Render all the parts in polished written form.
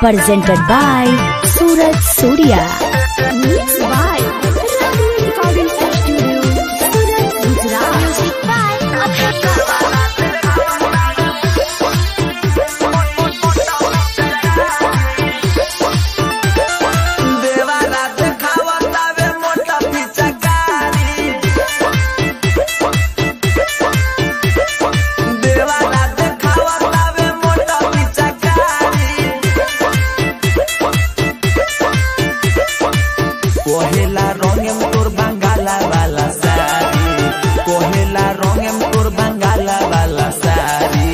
presented by Suraj Surya. Mixed by Raghu Recording Studio, Surat, Gujarat. Music by कोहेला रंगेम तोर बंगाला वाला सारी, कोहेला रंगेम तोर बंगाला वाला सारी।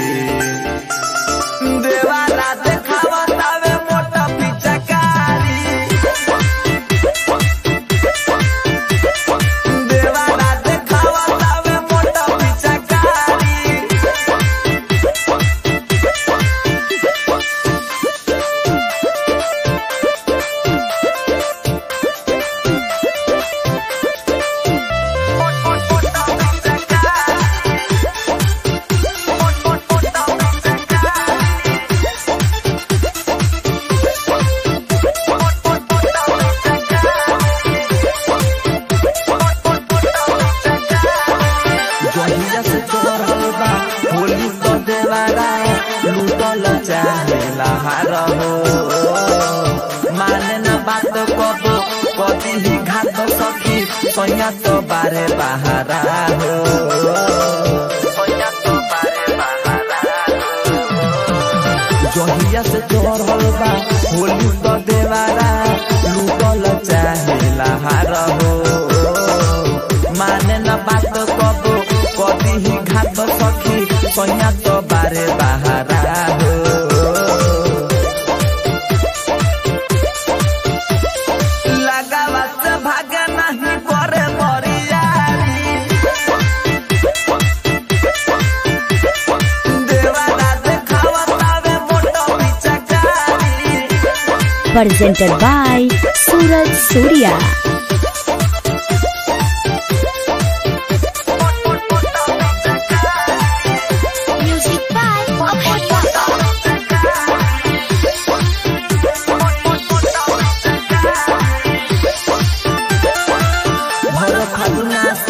देवारा देखावा तावे मोटा पिचकारी, देवारा देखावा तावे मोटा पिचकारी। जहिया से तोर होगा होली तो देवारा लूटल चाहेला हार हो, माने न बात कबो कदी ही घात सखी सैया तो बारे बहारा हो, सैया तो बारे बहारा हो। जहिया से तोर होगा होली तो देवारा लूटल चाहेला हार हो, माने न बात कबो कदी ही घात सखी सैया तो बारे बहारा हो। लगावा से भागे नहीं करे बरियारी, देवारा देखावा तावे मोटा पिचकारी। Presented by Suraj Surya. Music by भर फागुना